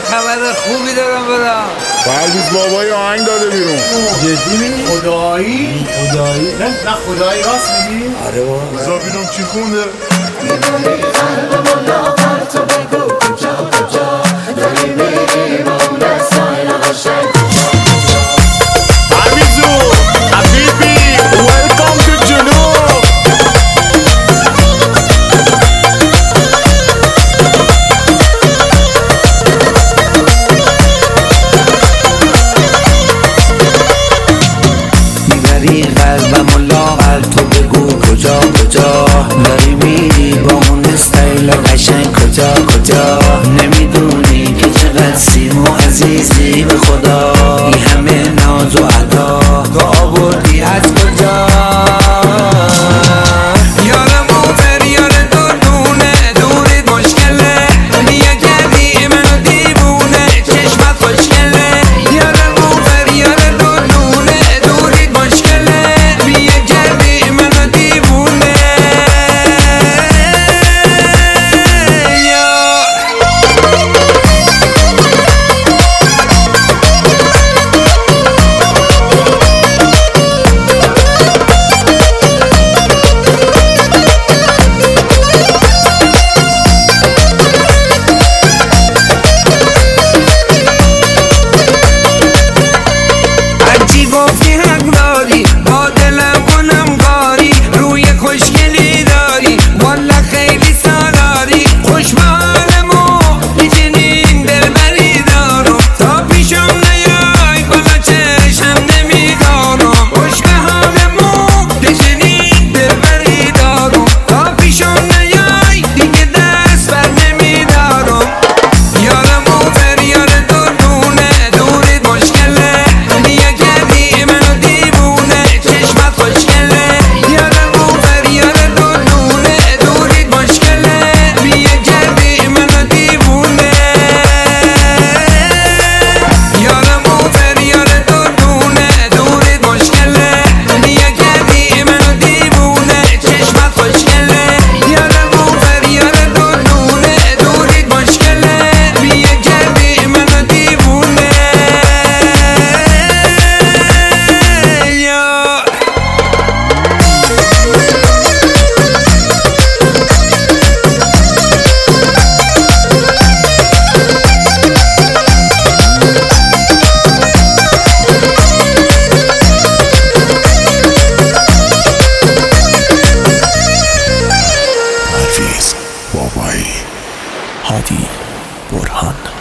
خبر خوبی دارم بدم. پرویز بابایی آهنگ داده بیرون. جدی میگی؟ خدایی؟ نه خدایی راست میگی؟ آره بابا. بذار ببینم چی خونده. میدونی قلب ملا تو بگو کجا داری میری با اون استایل قشنگ پرویزو حبیبی ویلکام تو جنوب. میبری قلبمو لاغر تو بگو کجا داری میری با اون استایل قشنگ کجا نمیدونی که چقدر سیم و عزیزی به خدا این همه ناز و ادا تو آوردی از کجا یارمو فریار دردونه دورید مشکله دیگه کردی منو دیوونه چشمت خوشگله یارمو فریار دردونه دورید مشکله دیگه کردی منو دیوونه هرچی گفتی حق داری با دلم کنم کاری روی خوشگلی داری والا خیلی سالاری خوش به حالمو یه چنین دلبری دارم تا پیشم نیای بالا چشم نمیدارم خوش به حالمو یه چنین دلبری دارم تا پیشم نیای دیگه دست بر نمیدارم یارمو فریار دردونه دورید مشکله دیگه کردی منو دیوونه چشمت خوشگله یارمو فریار دردونه دورید مشکله دیگه کردی منو دیوونه یارمو فریار دردونه دورید مشکله دیگه کردی منو دیوونه چشمت خوشگله یارمو فریار دردونه دورید مشکله دیگه کردی منو دیوونه پرویز بابایی هادی برهان